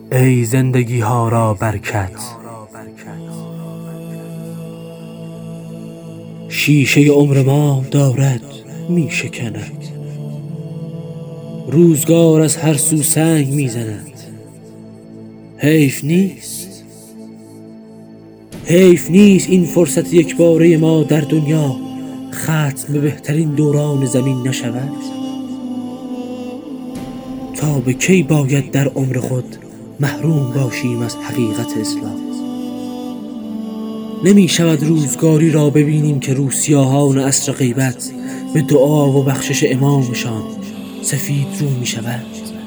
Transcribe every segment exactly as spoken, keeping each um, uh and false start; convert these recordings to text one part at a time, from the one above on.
ای زندگی ها را برکت. شیشه عمر ما دارد می شکند، روزگار از هر سو سنگ می زند. حیف نیست حیف نیست این فرصت یک باره ما در دنیا ختم به بهترین دوران زمین نشود. تا به کی باید در عمر خود محروم باشیم از حقیقت اسلام؟ نمی شود روزگاری را ببینیم که روسیاهان عصر غیبت به دعا و بخشش امامشان سفید رو می شود.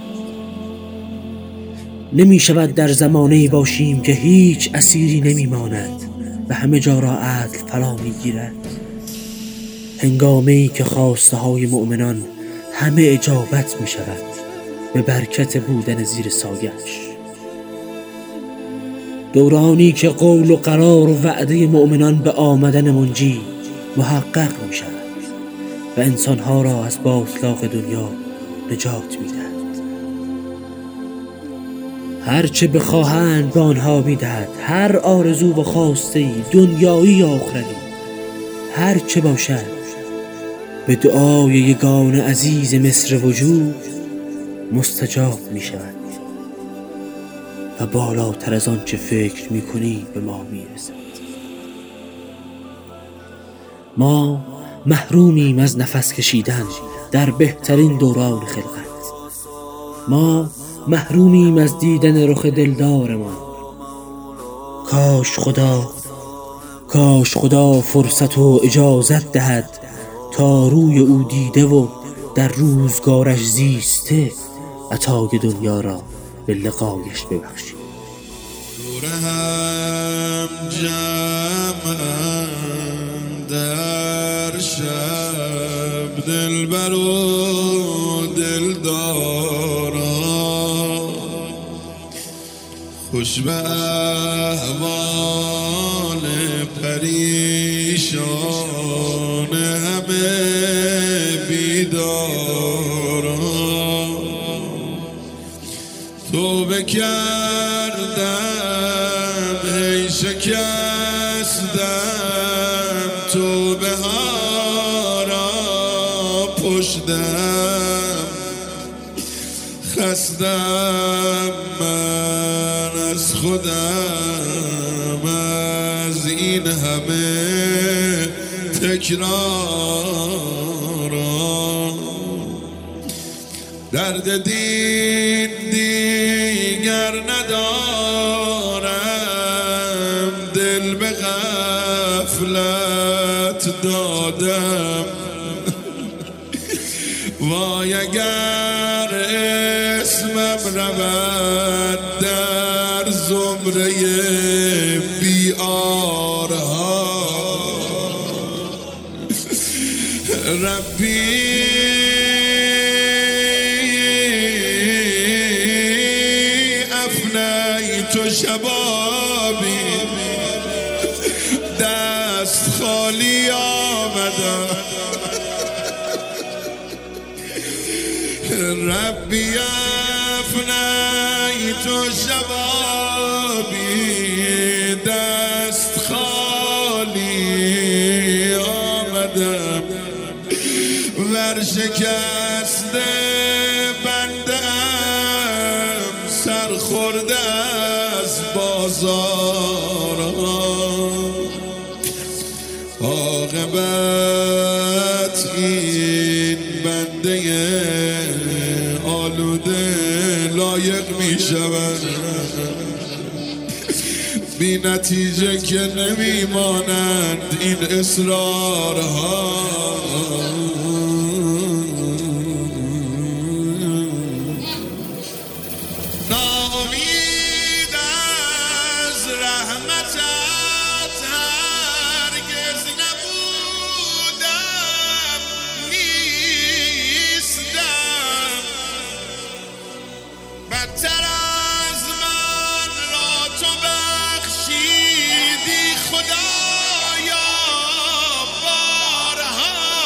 نمی شود در زمانه‌ای باشیم که هیچ اسیری نمی ماند و همه جا را عدل فرا می گیرد. هنگامه‌ای که خواسته های مؤمنان همه اجابت می شود به برکت بودن زیر سایه‌اش. دورانی که قول و قرار و وعده مؤمنان به آمدن منجی محقق می شود و انسانها را از باطلاق دنیا نجات می دهد. هر چه بخواهند به آنها می دهد، هر آرزو و خواسته دنیایی یا اخروی، هر چه باشد به دعای یگان عزیز مصر وجود مستجاب می شود و بالاتر از آن چه فکر می کنی به ما می رسد. ما محرومیم از نفس کشیدن در بهترین دوران خلقت. ما محرومیم از دیدن رخ دلدارمان. کاش خدا کاش خدا فرصت و اجازت دهد تا روی او دیده و در روزگارش زیسته عطای دنیا را به لقایش ببخشید. دور هم جمعم در شب، دلبر و دلدارا خوش به احوال پریشان همه بیدارا. توبه کردم ای شکستم، توبه ها را پشتم، خستم من از خودم از این همه تکرارا. درد دین دیگر ندارم، دل به غفلت دادم. وای اگر اسمم رود در زمره بیارها، ربی تو شبابی دست خالی آمدم. ربی افنی تو شبابی دست خالی آمدم. ورشکسته بندم سرخورده از بازار. عاقبت این بنده آلوده لایق می شود بی نتیجه که نمی مانند این اصرارها. بدتر از من را تو بخشیدی خدایا بارها.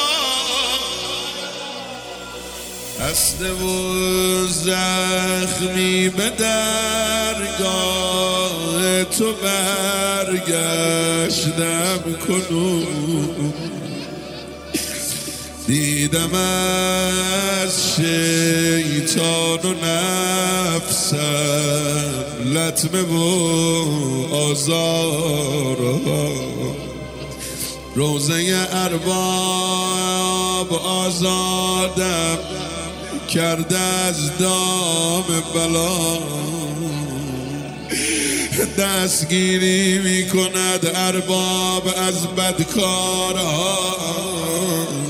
خسته و زخمی به درگاه تو برگشتم کنون، دیدم از شیطان و نفسم لطمه و آزارها، روزه ارباب آزادم کرد از دام بلا، دستگیری می کند ارباب از بدکارها،